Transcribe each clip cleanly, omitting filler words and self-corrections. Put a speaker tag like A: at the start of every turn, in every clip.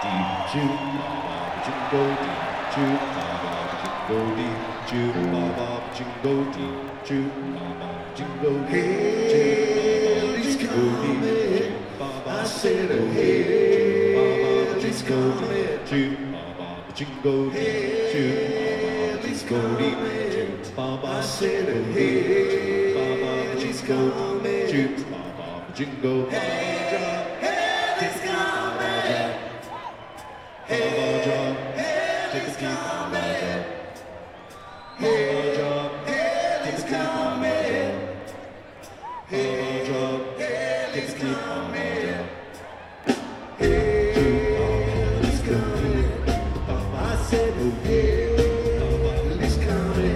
A: Choo baba jingle dee, choo baba jingle dee, choo baba jingle dee, choo baba jingle dee,
B: Hell is coming. I said hell is coming.
A: choo baba jingle dee, choo baba jingle dee, choo baba
B: I said
A: baba
B: hell is
A: jingle,
B: coming.
A: choo baba jingle,
B: Hell is coming.
A: Baba John,
B: Hell
A: take a
B: is
A: seat, Baba
B: coming.
A: John, Baba John,
B: Hell
A: take a
B: is
A: seat, Baba
B: coming.
A: John, Baba John,
B: Hell
A: take a
B: is
A: seat, Baba
B: coming.
A: John.
B: Hell is coming. I said hell is coming.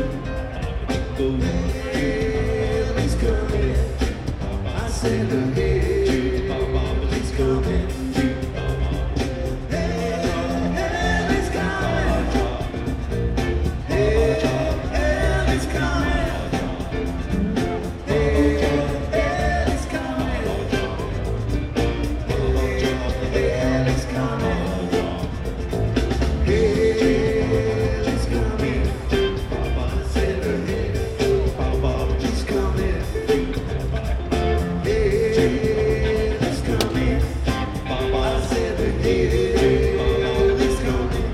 B: Hell is coming. I said hell is coming. Hell is coming. Hell is coming. Hell is coming. Hell is coming. Hell is coming. I said hell is coming. Hell is coming. I said hell is coming.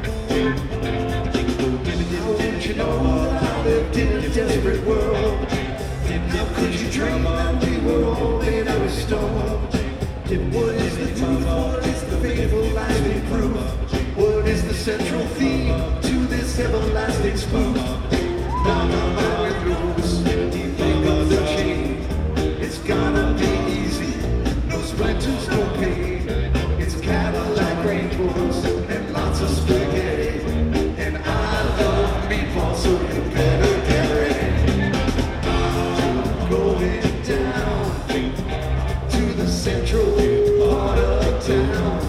B: How would you know I lived in a desperate world? How could you dream that we were all made out of stone? What is the truth? What is the faithful lasting proof? What is the central theme to this everlasting spoof? Now my mind goes deep of the chain. It's gotta be easy, no splinters, no pain. It's Cadillac rainbows and lots of spaghetti. And I love meatballs, so you better get ready. I'm going down to the central part of town.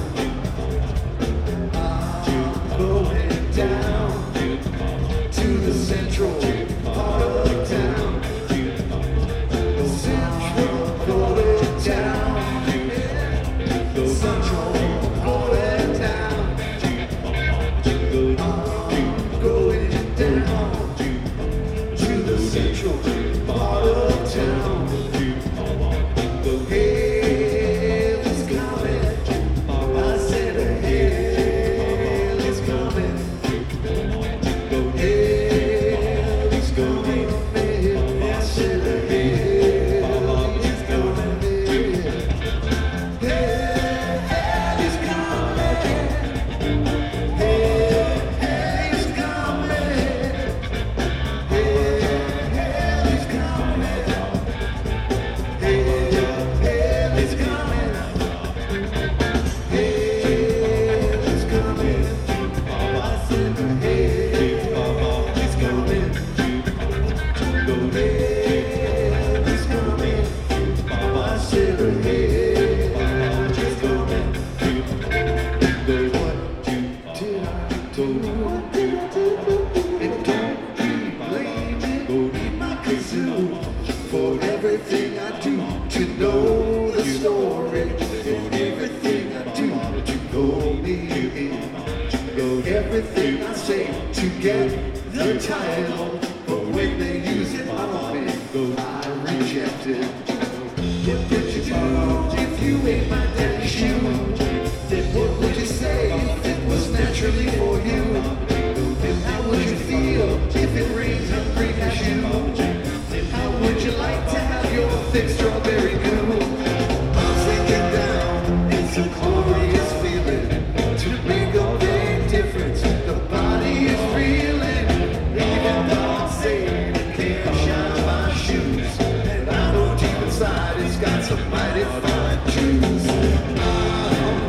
B: I'm going down to the central part of town. The central part of town. The central part of town. I'm going down to the central part of town. Hell is coming. I said hell is coming. Hell is coming. I said hell is coming. Hell is coming. Hell is coming. Hell is coming. Hell is coming. Hell is coming. I said hell is coming. Hell is coming. I said hell is coming. What did I do? And don't you blame me, my kazoo, for everything I do to know the story, and everything I do to go me, everything I say to get the title, but when they use it on me, I reject it. What would you do if you ain't my daddy's shoe? Then what would you say if it was naturally for you? And how would you feel if it rains and brings you? And how would you like to have your thick strawberry goo? I'm sinking down, it's a glorious feeling to make a big difference. The body is reeling, even though I'm saying it can't shine my shoes. And I know deep inside it's got some mighty fine juice. I'm